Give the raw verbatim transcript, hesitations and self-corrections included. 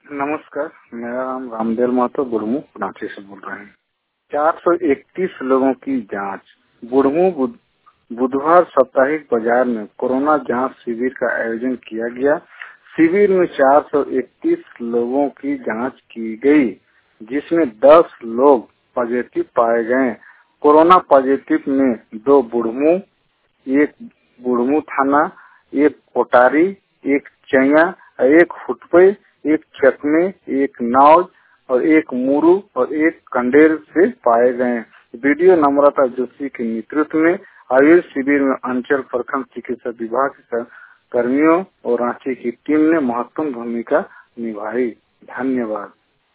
नमस्कार, मेरा नाम रामदेव महतो बुढ़मू रांची से बोल रहे हैं। चार सौ इकतीस लोगों की जांच। बुढ़मू बुध, बुधवार साप्ताहिक बाजार में कोरोना जांच शिविर का आयोजन किया गया। शिविर में चार सौ इकतीस लोगों की जांच की गई, जिसमें दस लोग पॉजिटिव पाए गए। कोरोना पॉजिटिव में दो बुढ़मू, एक बुढ़मू थाना, एक कोटारी, एक चैया, एक हुटपे, एक चकमे, एक नाव और एक मुरू और एक कंडेर से पाए गए। वीडियो नम्रता जोशी के नेतृत्व में आयुष शिविर में अंचल प्रखंड चिकित्सा विभाग के कर्मियों और रांची की टीम ने महत्वपूर्ण भूमिका निभाई। धन्यवाद।